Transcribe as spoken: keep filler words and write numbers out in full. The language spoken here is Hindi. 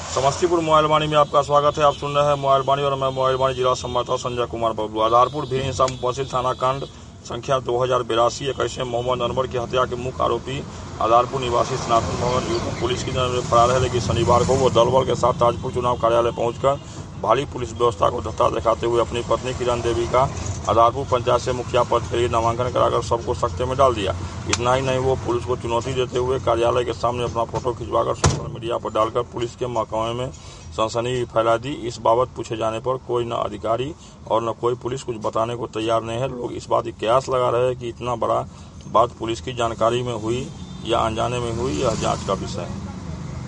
समस्तीपुर मोबाइल वाणी में आपका स्वागत है। आप सुन रहे हैं मोबाइल वाणी और मैं मोबाइल वाणी जिला संवाददाता संजय कुमार बबलू। आधारपुर भीड़ हिंसा मुफस्सिल थाना कांड संख्या दो हजार बिरासी इक्कीस में मोहम्मद अनवर की हत्या के मुख्य आरोपी आधारपुर निवासी सनातन भवन यूपी पुलिस की नजर में फरार है। लेकिन शनिवार को वो दलबल के साथ ताजपुर चुनाव कार्यालय पहुंचकर भारी पुलिस व्यवस्था को धत्ता दिखाते हुए अपनी पत्नी किरण देवी का आधारपुर पंचायत से मुखिया पद के लिए नामांकन कराकर सबको सख्ते में डाल दिया। इतना ही नहीं, वो पुलिस को चुनौती देते हुए कार्यालय के सामने अपना फोटो खिंचवाकर सोशल मीडिया पर डालकर पुलिस के महकमे में सनसनी फैला दी। इस बाबत पूछे जाने पर कोई न अधिकारी और न कोई पुलिस कुछ बताने को तैयार नहीं है। लोग इस बात की कयास लगा रहे हैं कि इतना बड़ा बात पुलिस की जानकारी में हुई या अनजाने में हुई, यह जांच का विषय है।